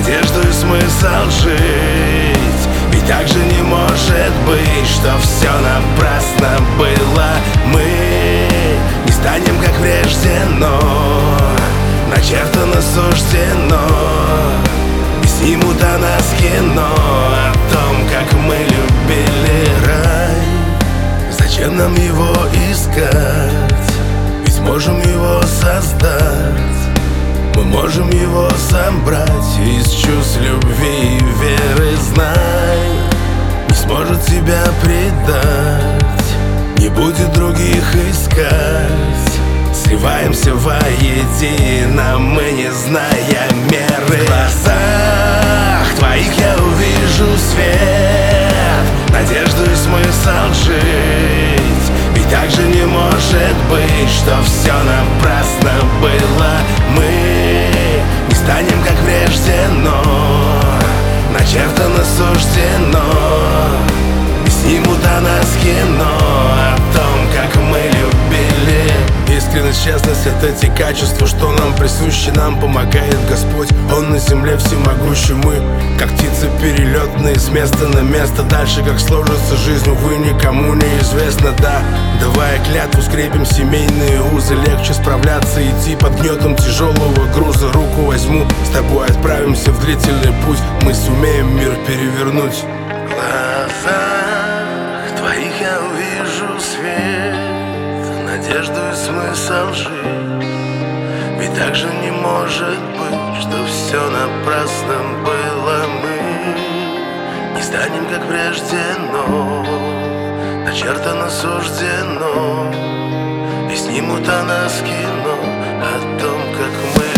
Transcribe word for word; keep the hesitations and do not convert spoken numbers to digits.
надежду и смысл жить. Ведь так же не может быть, что все напрасно было. Мы не станем как прежде, но начертано суждено, и снимут о нас кино о том, как мы любили рай. Зачем нам его искать? Ведь можем его создать. Мы можем его собрать из чувств, любви и веры. Знай, не сможет тебя предать, не будет других искать. Сливаемся воедино, мы не зная меры. В глазах твоих я увижу свет, надежду и смысл жить. Ведь так же не может быть, что все напрасно было. Мы не станем как прежде, но начертано суждено, и снимут о нас кино о том, как мы любили. Искренность, честность — это те качества, что нам присущи. Нам помогает Господь, Он на земле всемогущий. Мы, как птицы перелетные, с места на место. Дальше, как сложится жизнь, увы, никому не известно. Да, давая клятву, скрепим семейные узы. Легче справляться, идти под гнетом тяжелого груза. Руку возьму, с тобой отправимся в длительный путь. Мы сумеем мир перевернуть. В глазах твоих я увижу свет, надежду и смысл жить. Ведь так же не может быть, что все напрасно было. Мы не станем как прежде, но начертано суждено, и снимут о нас кино о том, как мы